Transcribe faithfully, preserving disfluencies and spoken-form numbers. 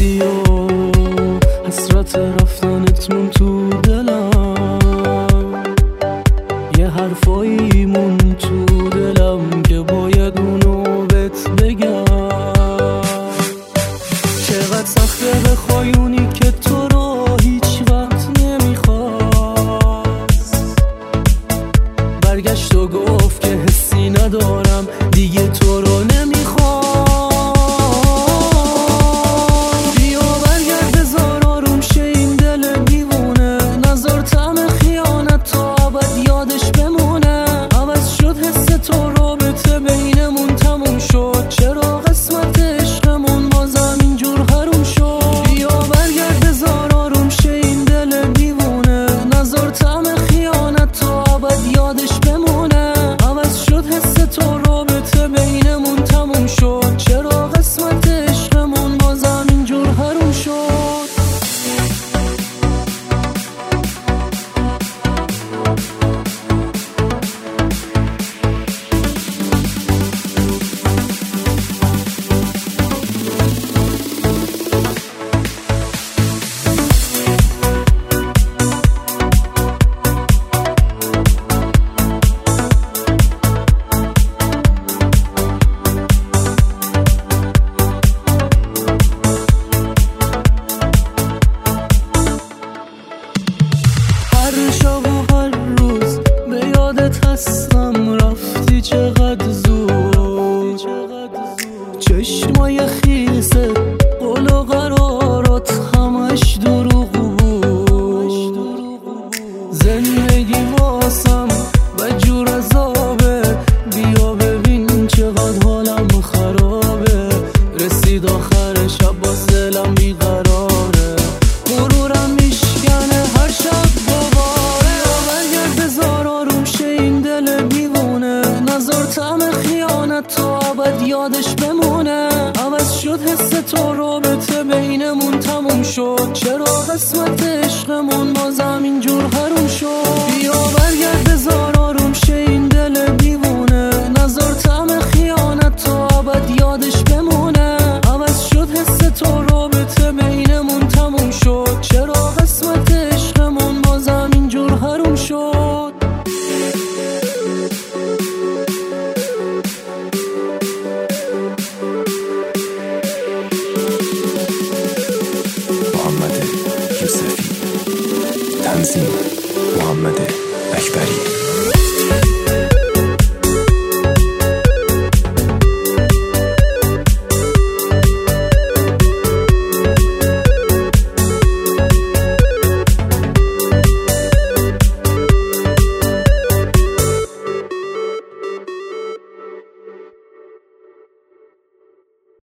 رفتی و حسرت رفتنت مون تو دلم، یه حرفایی مون تو دلم که باید اونو بهت بگم. چقدر سخته بخوای اونی که تو رو هیچ وقت نمیخواست برگشت و گفت که حسی ندارم دیگه تو رو نمیخوام. بیا برگرد بذار آروم شه این دل دیوونه، نذار طعم خیانت تا ابد یادش بمونه. عوض شد حس تو رابطه بینمون تموم شد، چرا قسمت عشقمون بازم اینجور حروم شد. بیا برگرد بذار آروم شه این دل دیوونه، نذار طعم خیانت تا ابد یادش بمونه. عوض شد حس تو رابطه بینمون تموم شد، چرا قسمت عشقمون بازم اینجور حروم شد. هر شب و هر روز به یادت هستم، رفتی چقدر زود. چشمای خیست قول و قرارات همش دروغ بود. زندگی واسم و جور عذابه، بیا ببین چقدر حالم خرابه. رسید آخر شب باز دلم بیقراره، غرورم میشکنه هر شب دوباره. برگرد بذار آروم شه این دل دیوونه، نذار طعم خیانت تا ابد یادش بمونه. عوض شد حس تو رابطه بینمون تموم شد، چرا قسمت عشقمون بازم اینجور حروم شد.